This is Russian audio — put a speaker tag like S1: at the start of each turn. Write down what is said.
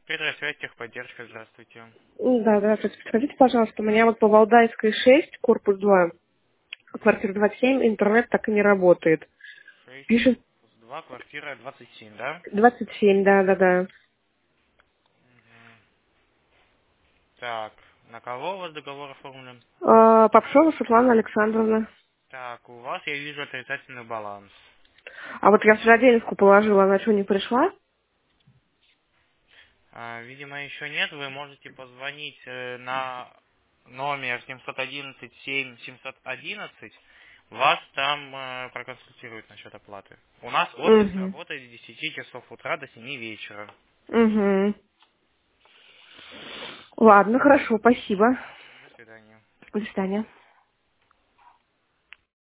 S1: Петросвязь, техподдержка, здравствуйте.
S2: Да, здравствуйте. Подскажите, пожалуйста, у меня вот по Валдайской 6, корпус 2, квартира 27, интернет так и не работает.
S1: 6,
S2: Пишет
S1: корпус 2, квартира 27, да?
S2: 27, да.
S1: Так, на кого у вас договор оформлен?
S2: Попшова Светлана Александровна.
S1: Так, у вас я вижу отрицательный баланс.
S2: А вот я вчера денежку положила, она что, не пришла?
S1: Видимо, еще нет. Вы можете позвонить на номер 711-7-711. Вас там проконсультируют насчет оплаты. У нас офис
S2: Угу.
S1: работает с 10 часов утра до 7 вечера.
S2: Угу. Ладно, хорошо, спасибо.
S1: До свидания.
S2: До свидания.